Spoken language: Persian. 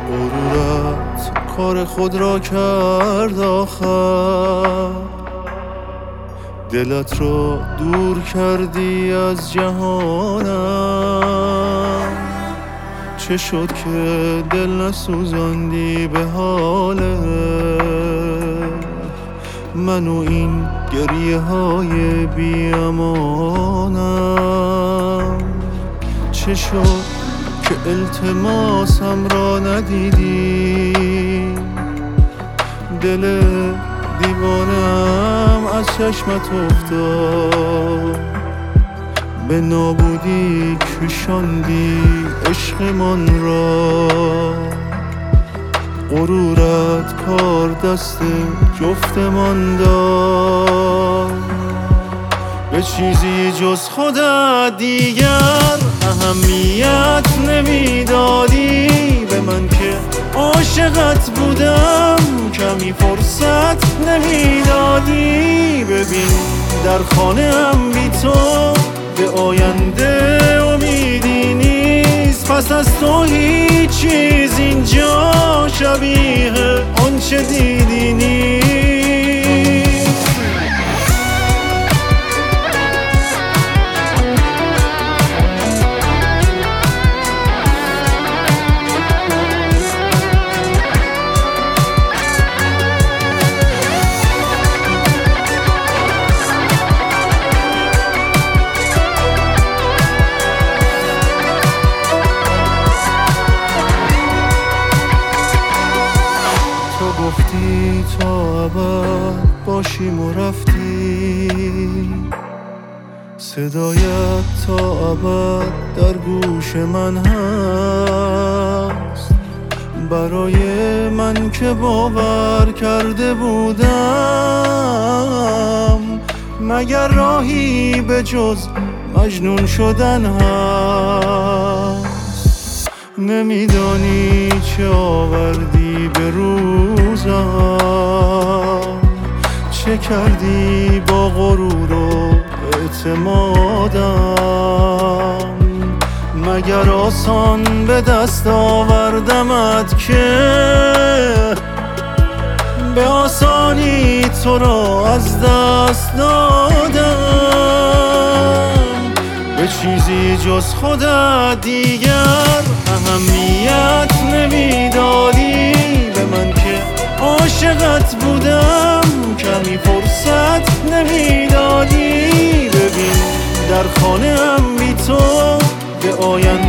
غرورت کار خود را کرد آخر، دلت را دور کردی از جهانم. چه شد که دل نسوزاندی به حالت، من و این گریه های بی امانم. چه شد که التماسم را ندیدی، دل دیوانم از چشمت افتاد، به نابودی کشاندی عشقمان را. غرورت کار دست جفتمان داد، به چیزی جز خودت دیگر اهمیت نمیدادی. به من که عاشقت بودم کمی فرصت نمیدادی. ببین در خانه هم بی تو به آینده امیدی نیست، پس از تو هیچ چیز اینجا شبیه آنچه دیدی نیست. گفتی تا ابد باشیم و رفتی، صدایت تا ابد در گوش من هست. برای من که باور کرده بودم، مگر راهی به جز مجنون شدن هست؟ نمیدانی چه آوردی به روزم، چه کردی با غرور و اعتمادم. مگر آسان به دست آوردمت که به آسانی تو را از دست دادم. به چیزی جز خودت دیگر اهمیت نمیدادی. به من که عاشقت بودم کمی فرصت نمیدادی. ببین در خانه هم بی تو به آینده